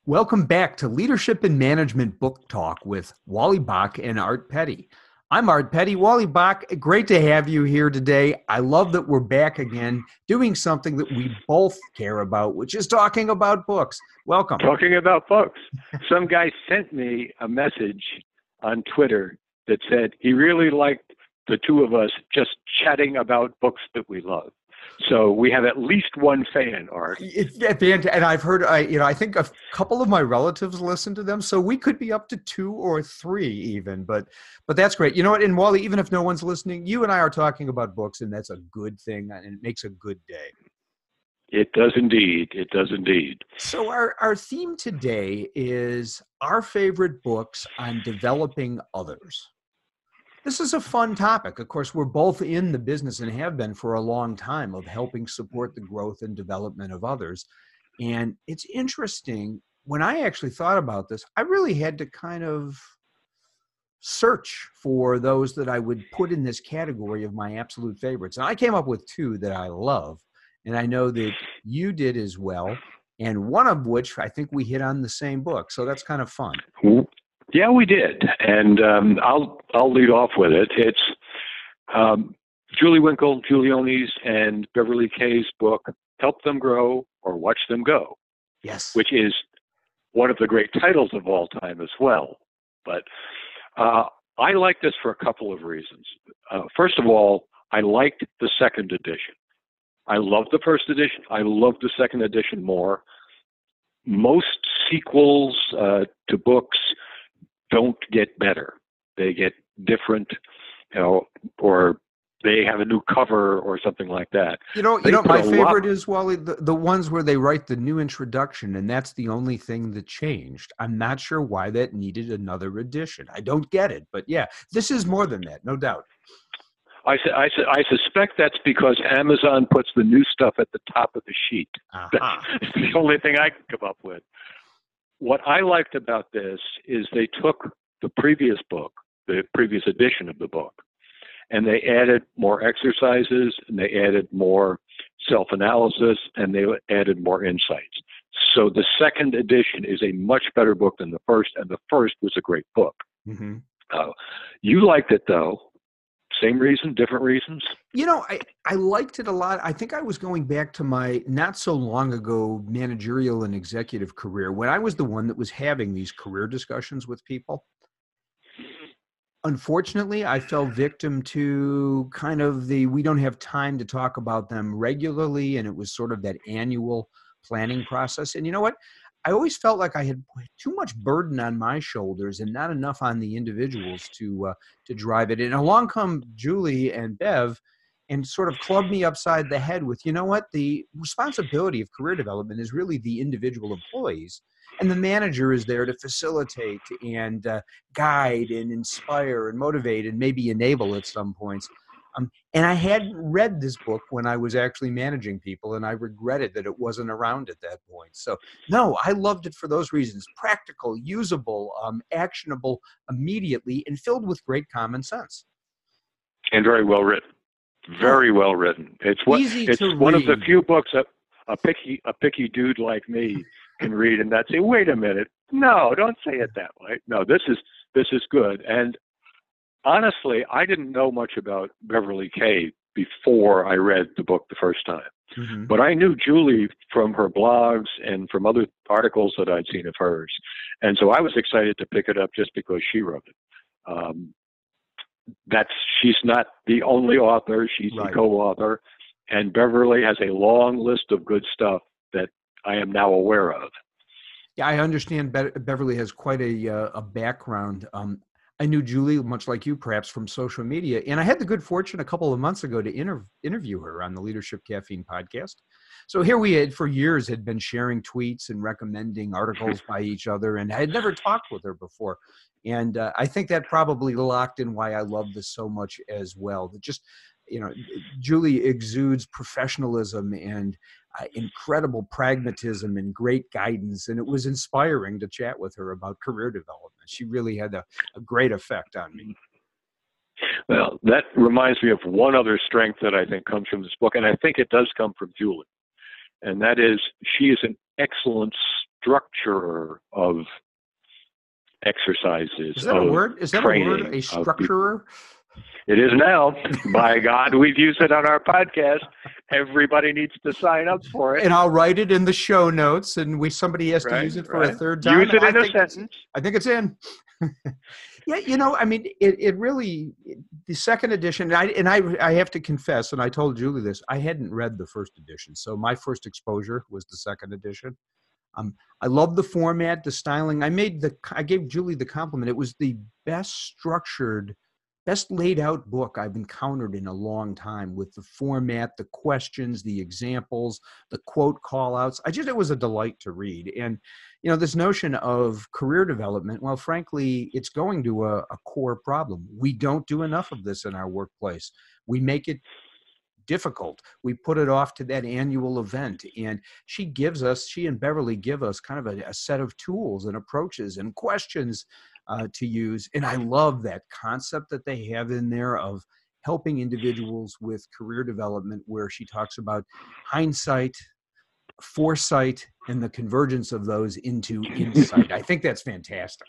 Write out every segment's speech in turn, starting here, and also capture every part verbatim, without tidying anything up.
Welcome back to Leadership and Management Book Talk with Wally Bach and Art Petty. I'm Art Petty. Wally Bach, great to have you here today. I love that we're back again doing something that we both care about, which is talking about books. Welcome. Talking about books. Some guy sent me a message on Twitter that said he really liked the two of us just chatting about books that we love. So we have at least one fan, Art. And I've heard, I, you know, I think a couple of my relatives listen to them, so we could be up to two or three even. But, but that's great. You know what? And Wally, even if no one's listening, you and I are talking about books, and that's a good thing, and it makes a good day. It does indeed. It does indeed. So our our theme today is our favorite books on developing others. This is a fun topic. Of course, we're both in the business and have been for a long time of helping support the growth and development of others. And it's interesting, when I actually thought about this, I really had to kind of search for those that I would put in this category of my absolute favorites. And I came up with two that I love, and I know that you did as well, and one of which I think we hit on the same book. So that's kind of fun. Yeah, we did, and um, I'll I'll lead off with it. It's um, Julie Winkle Giulioni's and Beverly Kay's book, Help Them Grow or Watch Them Go. Yes. Which is one of the great titles of all time as well. But uh, I like this for a couple of reasons. Uh, first of all, I liked the second edition. I loved the first edition. I loved the second edition more. Most sequels uh, to books don't get better. They get different, you know, or they have a new cover or something like that. You know, They you know, put my a favorite lot- is, Wally, the, the ones where they write the new introduction, and that's the only thing that changed. I'm not sure why that needed another edition. I don't get it, but yeah, this is more than that, no doubt. I, su- I, su- I suspect that's because Amazon puts the new stuff at the top of the sheet. Uh-huh. That's the only thing I can come up with. What I liked about this is they took the previous book, the previous edition of the book, and they added more exercises, and they added more self-analysis, and they added more insights. So the second edition is a much better book than the first, and the first was a great book. Mm-hmm. Uh, you liked it, though. Same reason, different reasons? You know, I, I liked it a lot. I think I was going back to my not so long ago managerial and executive career when I was the one that was having these career discussions with people. Unfortunately, I fell victim to kind of the, we don't have time to talk about them regularly. And it was sort of that annual planning process. And you know what? I always felt like I had too much burden on my shoulders and not enough on the individuals to uh, to drive it. And along come Julie and Bev and sort of clubbed me upside the head with, you know what, the responsibility of career development is really the individual employees. And the manager is there to facilitate and uh, guide and inspire and motivate and maybe enable at some points. Um, and I hadn't read this book when I was actually managing people, and I regretted that it wasn't around at that point. So, no, I loved it for those reasons. Practical, usable, um, actionable immediately, and filled with great common sense. And very well written. Very well written. It's what Easy it's to one of the read. few books that a picky a picky dude like me can read and not say, wait a minute, no, don't say it that way. No, this is this is good. And honestly, I didn't know much about Beverly Kay before I read the book the first time. Mm-hmm. But I knew Julie from her blogs and from other articles that I'd seen of hers. And so I was excited to pick it up just because she wrote it. Um, that's she's not the only author. She's Right. the co-author. And Beverly has a long list of good stuff that I am now aware of. Yeah, I understand Be- Beverly has quite a, uh, a background. Um, I knew Julie, much like you, perhaps from social media. And I had the good fortune a couple of months ago to inter- interview her on the Leadership Caffeine podcast. So here we had, for years, had been sharing tweets and recommending articles by each other. And I had never talked with her before. And uh, I think that probably locked in why I love this so much as well. That just, you know, Julie exudes professionalism and uh, incredible pragmatism and great guidance. And it was inspiring to chat with her about career development. She really had a, a great effect on me. Well, that reminds me of one other strength that I think comes from this book, and I think it does come from Julie. And that is, she is an excellent structurer of exercises. Is that of a word? Is that a word? A structurer? It is now. By God, we've used it on our podcast. Everybody needs to sign up for it. And I'll write it in the show notes, and we somebody has right, to use it for right. a third time. Use it in I a think sentence. I think it's in. Yeah, you know, I mean, it, it really, the second edition, and I, and I I have to confess, and I told Julie this, I hadn't read the first edition. So my first exposure was the second edition. Um, I love the format, the styling. I made the, I gave Julie the compliment. It was the best structured, best laid out book I've encountered in a long time, with the format, the questions, the examples, the quote call outs. I just, it was a delight to read. And, you know, this notion of career development, well, frankly, it's going to a, a core problem. We don't do enough of this in our workplace. We make it difficult. We put it off to that annual event. And she gives us, she and Beverly give us kind of a, a set of tools and approaches and questions uh, to use. And I love that concept that they have in there of helping individuals with career development, where she talks about hindsight, foresight, and the convergence of those into insight. I think that's fantastic.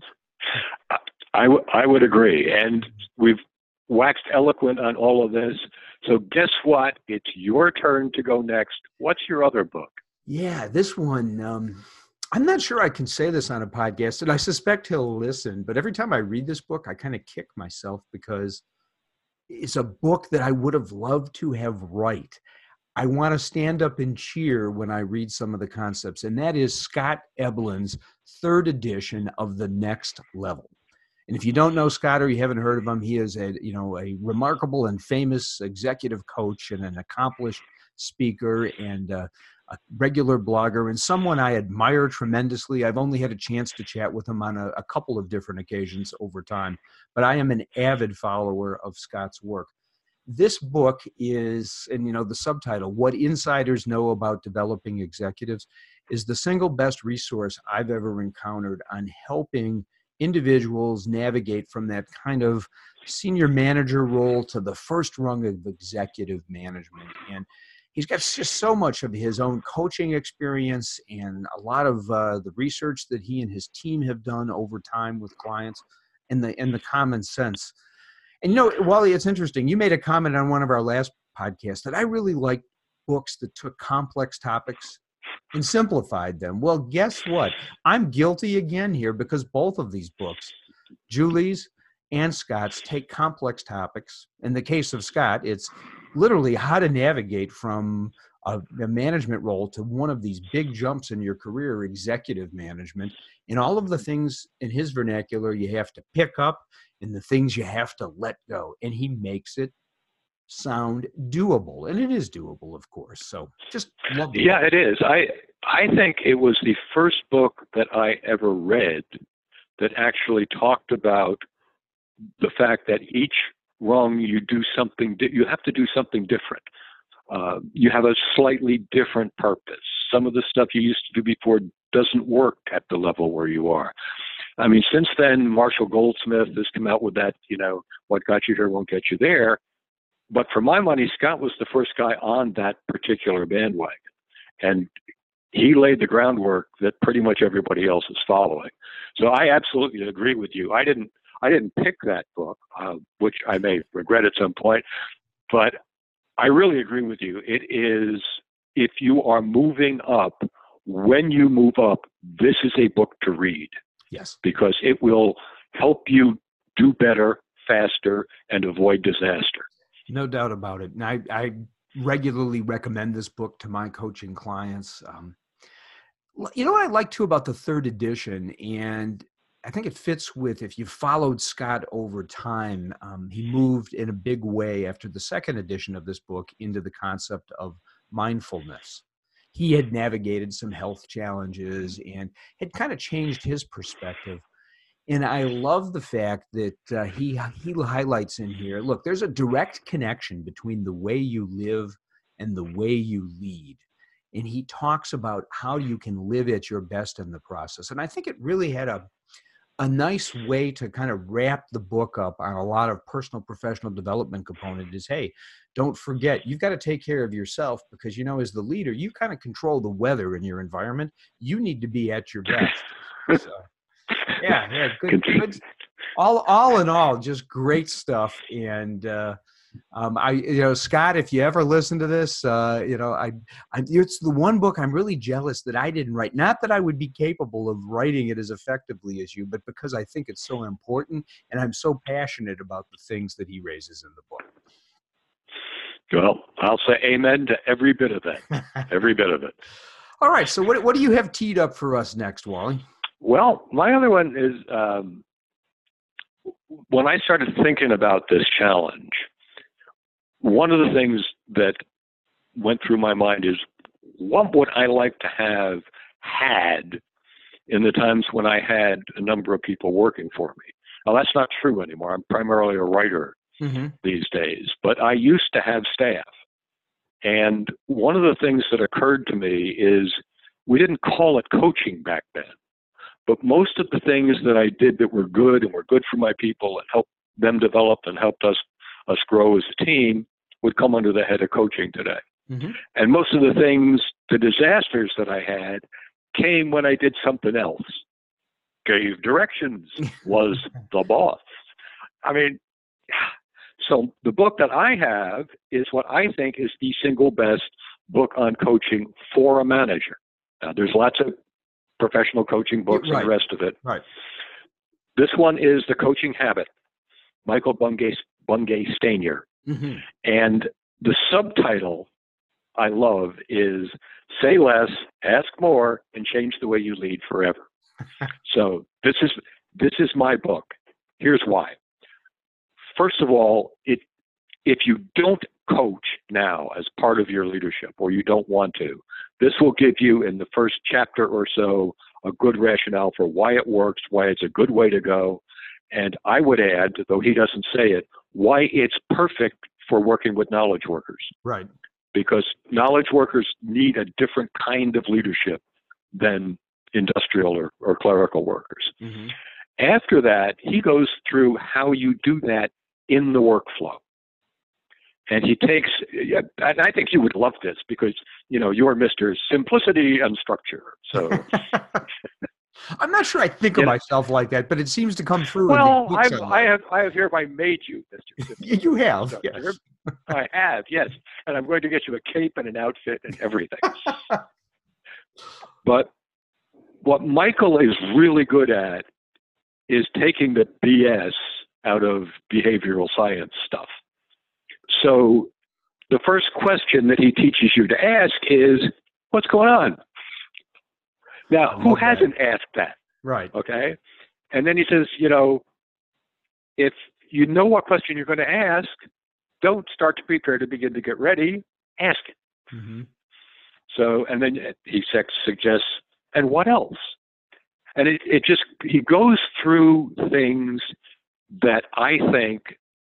I, w- I would agree. And we've waxed eloquent on all of this. So guess what? It's your turn to go next. What's your other book? Yeah, this one, um, I'm not sure I can say this on a podcast, and I suspect he'll listen, but every time I read this book, I kind of kick myself, because it's a book that I would have loved to have right. I want to stand up and cheer when I read some of the concepts, and that is Scott Eblin's third edition of The Next Level. And if you don't know Scott, or you haven't heard of him, he is a, you know, a remarkable and famous executive coach and an accomplished speaker and uh, a regular blogger, and someone I admire tremendously. I've only had a chance to chat with him on a, a couple of different occasions over time, but I am an avid follower of Scott's work. This book is, and you know, the subtitle, What Insiders Know About Developing Executives, is the single best resource I've ever encountered on helping individuals navigate from that kind of senior manager role to the first rung of executive management. And he's got just so much of his own coaching experience and a lot of uh, the research that he and his team have done over time with clients, and the and the common sense. And, you know, Wally, it's interesting. You made a comment on one of our last podcasts that I really like books that took complex topics and simplified them. Well, guess what? I'm guilty again here, because both of these books, Julie's and Scott's, take complex topics. In the case of Scott, it's literally how to navigate from a, a management role to one of these big jumps in your career, executive management, and all of the things in his vernacular you have to pick up and the things you have to let go. And he makes it sound doable, and it is doable, of course. So just love the Yeah, book. it is. I I think it was the first book that I ever read that actually talked about the fact that each rung you do something, di- you have to do something different. Uh, you have a slightly different purpose. Some of the stuff you used to do before doesn't work at the level where you are. I mean, since then, Marshall Goldsmith has come out with that, you know, what got you here won't get you there. But for my money, Scott was the first guy on that particular bandwagon. And he laid the groundwork that pretty much everybody else is following. So I absolutely agree with you. I didn't I didn't pick that book, uh, which I may regret at some point, but I really agree with you. It is, if you are moving up, when you move up, this is a book to read. Yes. Because it will help you do better, faster, and avoid disaster. No doubt about it. And I, I regularly recommend this book to my coaching clients. Um, you know what I like too about the third edition, and I think it fits with, if you followed Scott over time, um, he moved in a big way after the second edition of this book into the concept of mindfulness. He had navigated some health challenges and had kind of changed his perspective. And I love the fact that uh, he he highlights in here, look, there's a direct connection between the way you live and the way you lead. And he talks about how you can live at your best in the process. And I think it really had a a nice way to kind of wrap the book up on a lot of personal professional development component is, hey, don't forget, you've got to take care of yourself because, you know, as the leader, you kind of control the weather in your environment. You need to be at your best. So, yeah, yeah, good, good. All, all in all, just great stuff. And, uh, Um, I, you know, Scott, if you ever listen to this, uh, you know, I, I, it's the one book I'm really jealous that I didn't write. Not that I would be capable of writing it as effectively as you, but because I think it's so important and I'm so passionate about the things that he raises in the book. Well, I'll say amen to every bit of that, every bit of it. All right. So what, what do you have teed up for us next, Wally? Well, my other one is um, when I started thinking about this challenge, one of the things that went through my mind is, what would I like to have had in the times when I had a number of people working for me? Now, that's not true anymore. I'm primarily a writer mm-hmm. these days, but I used to have staff. And one of the things that occurred to me is we didn't call it coaching back then, but most of the things that I did that were good and were good for my people and helped them develop and helped us us grow as a team would come under the head of coaching today. Mm-hmm. And most of the things, the disasters that I had came when I did something else. Gave directions, was the boss. I mean, so the book that I have is what I think is the single best book on coaching for a manager. Now, there's lots of professional coaching books right. and the rest of it. Right. This one is The Coaching Habit, Michael Bungay, Bungay Stanier. Mm-hmm. And the subtitle I love is Say Less, Ask More, and Change the Way You Lead Forever. So this is this is my book. Here's why. First of all, it if you don't coach now as part of your leadership, or you don't want to, this will give you in the first chapter or so a good rationale for why it works, why it's a good way to go. And I would add, though he doesn't say it, why it's perfect for working with knowledge workers. Right. Because knowledge workers need a different kind of leadership than industrial or, or clerical workers. Mm-hmm. After that, he goes through how you do that in the workflow. And he takes, and I think you would love this because, you know, you're Mister Simplicity and Structure. So I'm not sure I think of you myself know, like that, but it seems to come through. Well, I've, I have, I have hereby made you, Mister You have, so, yes. I have, yes. And I'm going to get you a cape and an outfit and everything. But what Michael is really good at is taking the B S out of behavioral science stuff. So the first question that he teaches you to ask is, what's going on? Now, who hasn't that. asked that? Right. Okay. And then he says, you know, if you know what question you're going to ask, don't start to prepare to begin to get ready. Ask it. Mm-hmm. So, and then he suggests, and what else? And it, it just, he goes through things that I think,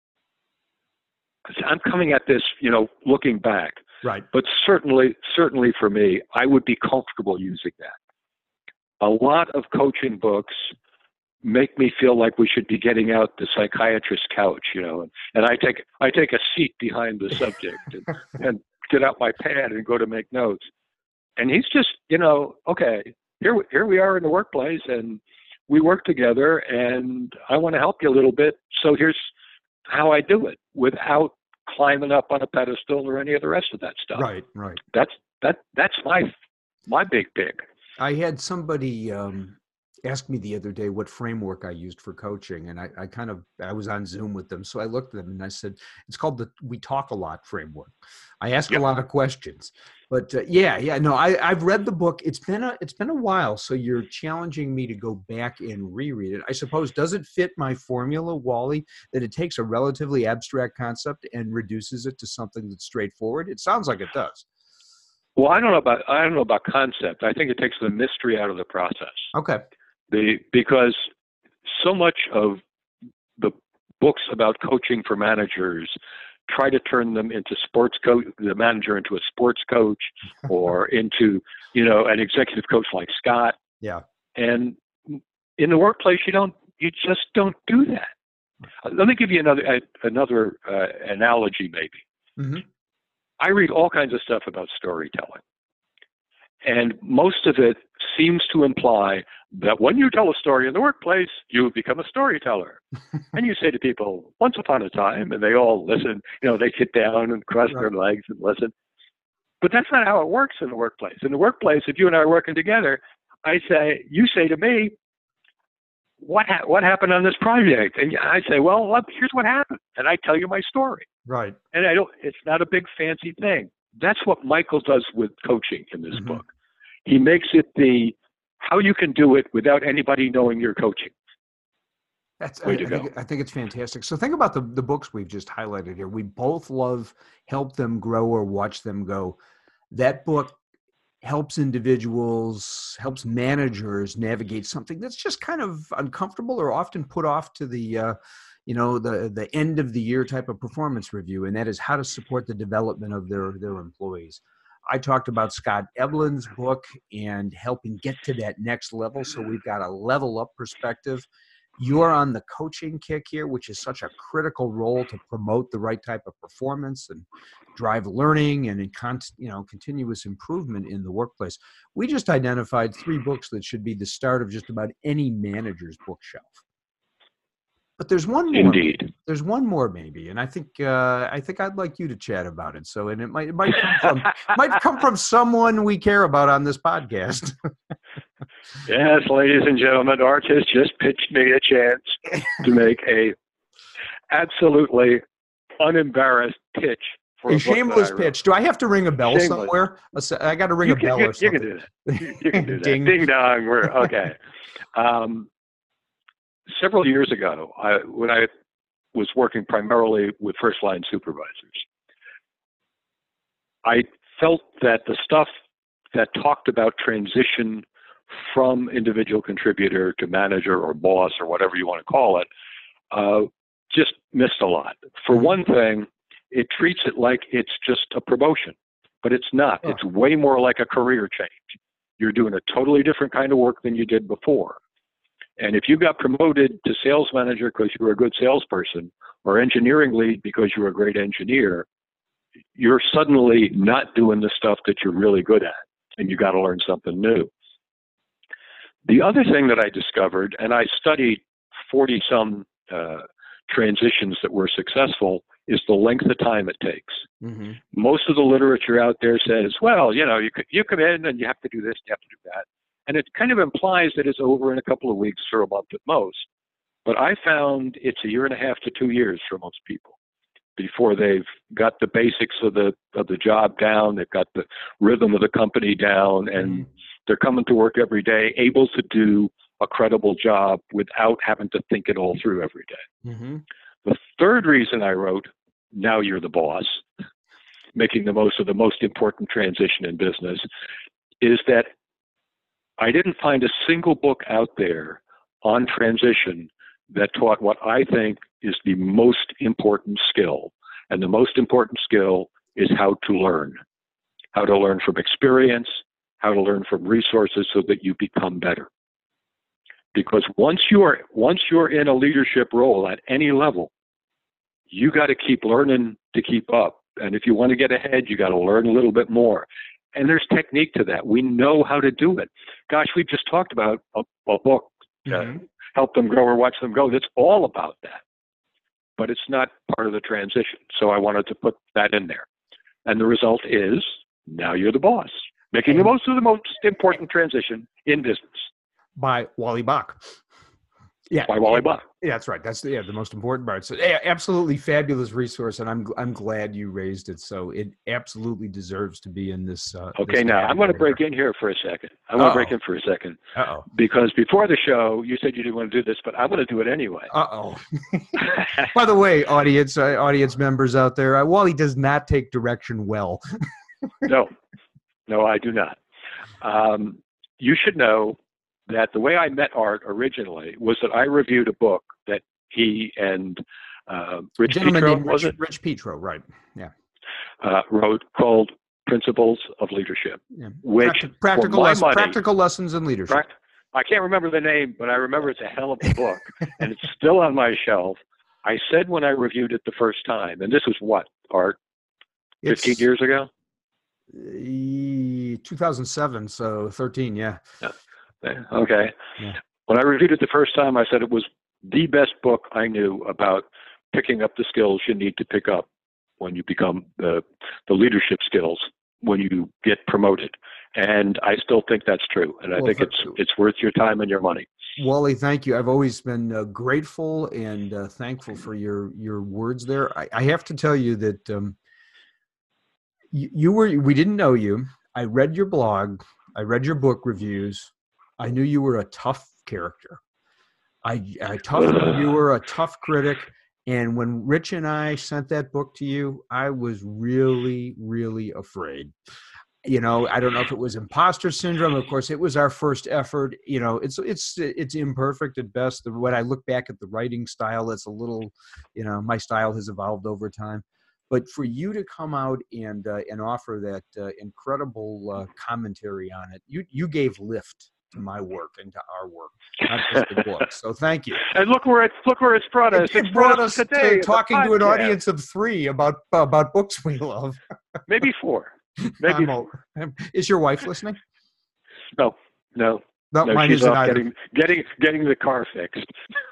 I'm coming at this, you know, looking back. Right. But certainly, certainly for me, I would be comfortable using that. A lot of coaching books make me feel like we should be getting out the psychiatrist's couch, you know, and, and I take I take a seat behind the subject and, and get out my pad and go to make notes. And he's just, you know, okay, here here we are in the workplace, and we work together, and I want to help you a little bit. So here's how I do it without climbing up on a pedestal or any of the rest of that stuff. Right, right. That's that that's my my big pick. I had somebody um, ask me the other day what framework I used for coaching, and I, I kind of I was on Zoom with them, so I looked at them and I said, "It's called the We Talk a Lot framework." I ask yep. a lot of questions, but uh, yeah, yeah, no, I, I've read the book. It's been a it's been a while, so you're challenging me to go back and reread it. I suppose, does it fit my formula, Wally, that it takes a relatively abstract concept and reduces it to something that's straightforward? It sounds like it does. Well, I don't know about I don't know about concept. I think it takes the mystery out of the process. Okay. The because so much of the books about coaching for managers try to turn them into sports coach, the manager into a sports coach, or into, you know, an executive coach like Scott. Yeah. And in the workplace, you don't you just don't do that. Let me give you another uh, another uh, analogy, maybe. Mm-hmm. I read all kinds of stuff about storytelling, and most of it seems to imply that when you tell a story in the workplace, you become a storyteller. And you say to people, once upon a time, and they all listen, you know, they sit down and cross Right. their legs and listen. But that's not how it works in the workplace. In the workplace, if you and I are working together, I say, you say to me, what ha- what happened on this project? And I say, well, look, here's what happened. And I tell you my story. Right. And I don't, it's not a big fancy thing. That's what Michael does with coaching in this Mm-hmm. book. He makes it the how you can do it without anybody knowing you're coaching. That's, I, Way I, to go. think, I think it's fantastic. So think about the, the books we've just highlighted here. We both love Help Them Grow or Watch Them Go. That book helps individuals, helps managers navigate something that's just kind of uncomfortable or often put off to the, uh, you know, the the end of the year type of performance review, and that is how to support the development of their their employees. I talked about Scott Eblin's book and helping get to that next level. So we've got a level up perspective. You're on the coaching kick here, which is such a critical role to promote the right type of performance and drive learning and in con- you know, continuous improvement in the workplace. We just identified three books that should be the start of just about any manager's bookshelf. But there's one more. Indeed. There's one more maybe, and I think uh, I think I'd like you to chat about it. So, and it might it might come from might come from someone we care about on this podcast. Yes, ladies and gentlemen, Art has just pitched me a chance to make a absolutely unembarrassed pitch for a, A shameless book that I wrote. pitch. Do I have to ring a bell Shameless. somewhere? I got to ring You a can, bell you, or you something. can do that. You, you can do that. Ding. Ding dong. We're okay. Um, several years ago, I, when I was working primarily with first line supervisors, I felt that the stuff that talked about transition from individual contributor to manager or boss or whatever you want to call it, uh, just missed a lot. For one thing, it treats it like it's just a promotion, but it's not. Oh. It's way more like a career change. You're doing a totally different kind of work than you did before. And if you got promoted to sales manager because you were a good salesperson or engineering lead because you were a great engineer, you're suddenly not doing the stuff that you're really good at, and you got to learn something new. The other thing that I discovered, and I studied forty some uh, transitions that were successful, is the length of time it takes. Mm-hmm. Most of the literature out there says, well, you know, you you come in and you have to do this, you have to do that. And it kind of implies that it's over in a couple of weeks or a month at most. But I found it's a year and a half to two years for most people before they've got the basics of the of the job down, they've got the rhythm of the company down, and Mm-hmm. they're coming to work every day, able to do a credible job without having to think it all through every day. Mm-hmm. The third reason I wrote, Now You're the Boss, making the most of the most important transition in business, is that I didn't find a single book out there on transition that taught what I think is the most important skill. And the most important skill is how to learn, how to learn from experience, how to learn from resources so that you become better. Because once you're once you're in a leadership role at any level, you got to keep learning to keep up. And if you want to get ahead, you got to learn a little bit more. And there's technique to that. We know how to do it. Gosh, we just talked about a, a book, uh, Mm-hmm. Help Them Grow or Watch Them Go. That's all about that. But it's not part of the transition. So I wanted to put that in there. And the result is, Now You're the Boss, making the most of the most important transition in business. By Wally Bach. Yeah, By Wally Bach. Yeah, that's right. That's the, yeah, the most important part. So, yeah, absolutely fabulous resource, and I'm I'm glad you raised it. So it absolutely deserves to be in this. Uh, Okay, this now I'm going to category. break in here for a second. I want to break Uh-oh. in for a second Uh-oh. because before the show, you said you didn't want to do this, but I'm going to do it anyway. Uh-oh. By the way, audience uh, audience members out there, uh, Wally does not take direction well. No, no, I do not. Um, you should know that the way I met Art originally was that I reviewed a book that he and uh, Rich Gentleman Petro, named was Rich, it, Rich Petro, right? Yeah. uh, wrote called Principles of Leadership, yeah. which Practi- practical for my lessons, money, practical lessons in leadership. prac- I can't remember the name, but I remember it's a hell of a book, and it's still on my shelf. I said when I reviewed it the first time, and this was what, Art, fifteen It's years ago? uh, two thousand seven, so thirteen, yeah. Yeah. Okay. Yeah. When I reviewed it the first time, I said it was the best book I knew about picking up the skills you need to pick up when you become the, the leadership skills when you get promoted. And I still think that's true. And I Well, think th- it's it's worth your time and your money. Wally, thank you. I've always been uh, grateful and uh, thankful for your your words there. I, I have to tell you that um, you, you were. We didn't know you. I read your blog. I read your book reviews. I knew you were a tough character. I, I tough reviewer, a tough critic. And when Rich and I sent that book to you, I was really, really afraid. You know, I don't know if it was imposter syndrome. Of course, it was our first effort. You know, it's it's it's imperfect at best. When I look back at the writing style, it's a little, you know, my style has evolved over time. But for you to come out and uh, and offer that uh, incredible uh, commentary on it, you you gave lift to my work and to our work, not just the book. So thank you. And look where it's look where it's brought us. It, It's it brought us today to talking to an podcast. audience of three about about books we love. Maybe four. Maybe I'm four. old. Is your wife listening? No, no. No, No, mine she's isn't off either. getting getting getting the car fixed.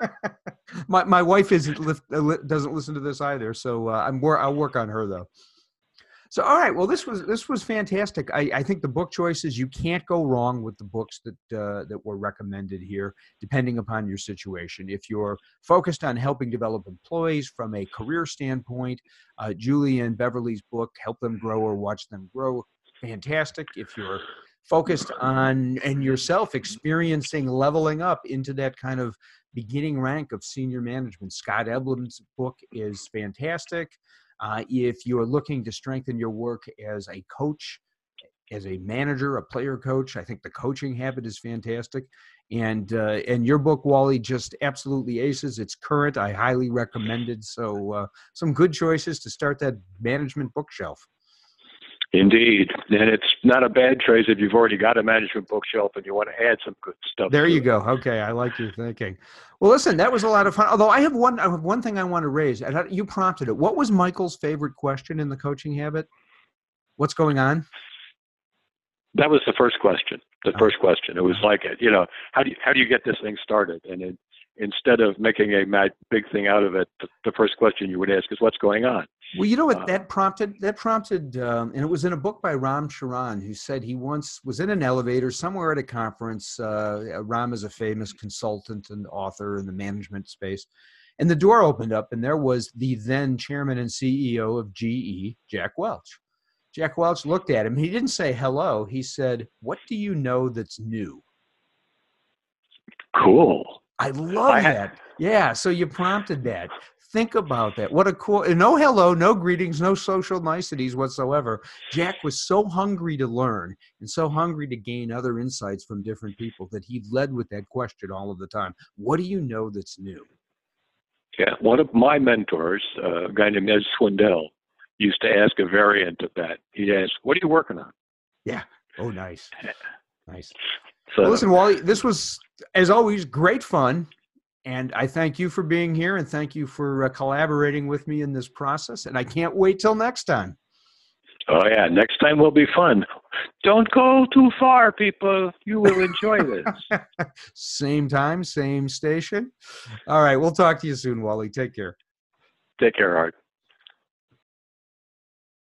my my wife isn't lift, uh, li- doesn't listen to this either. So uh, I'm wor- I'll work on her though. So all right, well this was this was fantastic. I, I think the book choices, you can't go wrong with the books that uh, that were recommended here, depending upon your situation. If you're focused on helping develop employees from a career standpoint, uh, Julie and Beverly's book, Help Them Grow or Watch Them Grow, fantastic. If you're focused on and yourself experiencing leveling up into that kind of beginning rank of senior management, Scott Eblin's book is fantastic. Uh, if you're looking to strengthen your work as a coach, as a manager, a player coach, I think The Coaching Habit is fantastic. And uh, and your book, Wally, just absolutely aces. It's current. I highly recommend it. So uh, some good choices to start that management bookshelf. Indeed. And it's not a bad choice if you've already got a management bookshelf and you want to add some good stuff. There you it. go. Okay, I like your thinking. Well, listen, that was a lot of fun. Although I have one, I have one thing I want to raise. You prompted it. What was Michael's favorite question in The Coaching Habit? What's going on? That was the first question. The Oh. first question. It was like, you know, how do you how do you get this thing started? And it, instead of making a mad, big thing out of it, the, the first question you would ask is, what's going on? Well, you know what Uh, that prompted? That prompted, um, and it was in a book by Ram Charan, who said he once was in an elevator somewhere at a conference. Uh, Ram is a famous consultant and author in the management space. And the door opened up, and there was the then chairman and C E O of G E, Jack Welch. Jack Welch looked at him. He didn't say hello. He said, "What do you know that's new?" Cool. I love I ha- that. Yeah, so you prompted that. Think about that. What a cool, no hello, no greetings, no social niceties whatsoever. Jack was so hungry to learn and so hungry to gain other insights from different people that he led with that question all of the time. What do you know that's new? Yeah, one of my mentors, uh, a guy named Ed Swindell, used to ask a variant of that. He'd ask, what are you working on? Yeah. Oh, nice. Nice. So, Well, listen, Wally, this was, as always, great fun. And I thank you for being here and thank you for uh, collaborating with me in this process. And I can't wait till next time. oh, yeah, next time will be fun. Don't go too far, people. You will enjoy this. Same time, same station. All right. We'll talk to you soon, Wally. Take care. Take care, Art.